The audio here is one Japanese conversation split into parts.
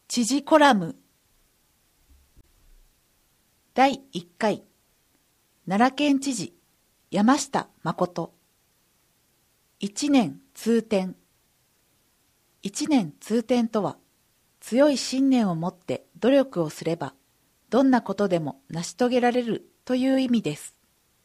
知事コラム第1回奈良県知事山下誠一年通天一年通天とは強い信念を持って努力をすればどんなことでも成し遂げられるという意味です。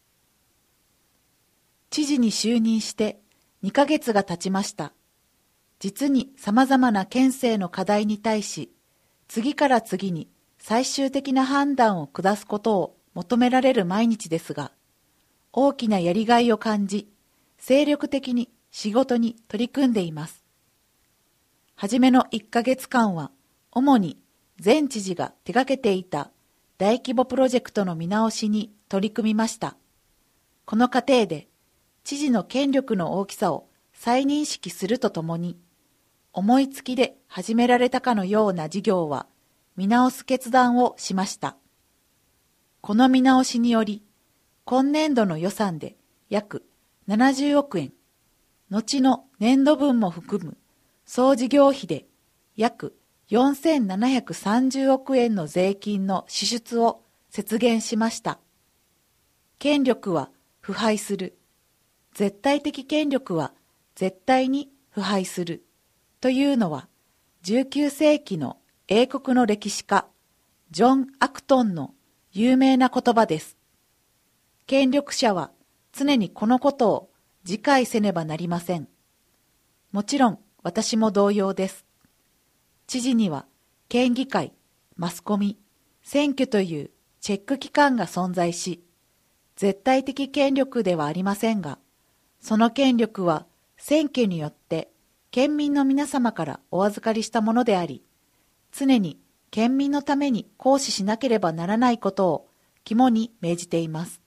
知事に就任して2ヶ月が経ちました。実に様々な県政の課題に対し、次から次に最終的な判断を下すことを求められる毎日ですが、大きなやりがいを感じ、精力的に仕事に取り組んでいます。はじめの1ヶ月間は、主に前知事が手掛けていた大規模プロジェクトの見直しに取り組みました。この過程で、知事の権力の大きさを再認識するとともに、思いつきで始められたかのような事業は見直す決断をしました。この見直しにより、今年度の予算で約70億円、後の年度分も含む総事業費で約4730億円の税金の支出を節減しました。権力は腐敗する。絶対的権力は絶対に腐敗する。というのは、19世紀の英国の歴史家、ジョン・アクトンの有名な言葉です。権力者は常にこのことを自戒せねばなりません。もちろん私も同様です。知事には県議会、マスコミ、選挙というチェック機関が存在し、絶対的権力ではありませんが、その権力は選挙によって県民の皆様からお預かりしたものであり、常に県民のために行使しなければならないことを肝に銘じています。